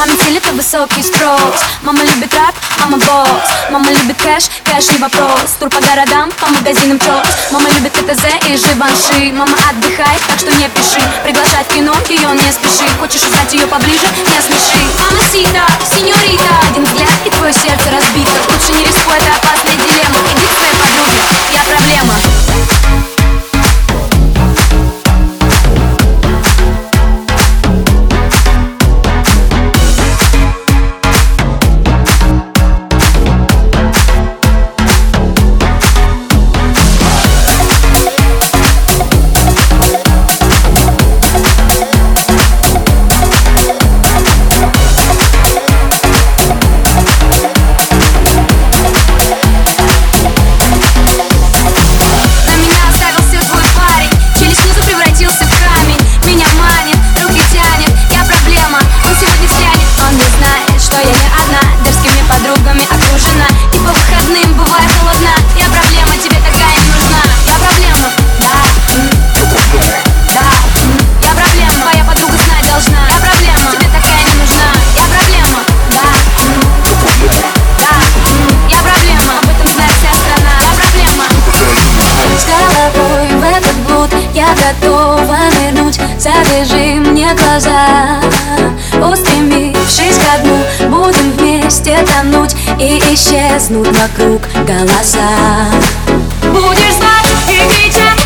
Маме телит на высокий спрос. Мама любит рэп, мама босс. Мама любит кэш, кэш не вопрос. Тур по городам, по магазинам чёс. Мама любит КТЗ и Живанши. Мама отдыхает, так что не пиши. Приглашать в кино, ее не спеши. Хочешь узнать ее поближе, не смеши. Мамасита, сеньорита, один взгляд и твое сердце разбито. Лучше не рискуй, это опасная дилемма. Иди к своей подруге, я проблема. Готова нырнуть, завяжи мне глаза. Устремившись ко дну, будем вместе тонуть и исчезнут вокруг голоса. Будешь звать и кричать.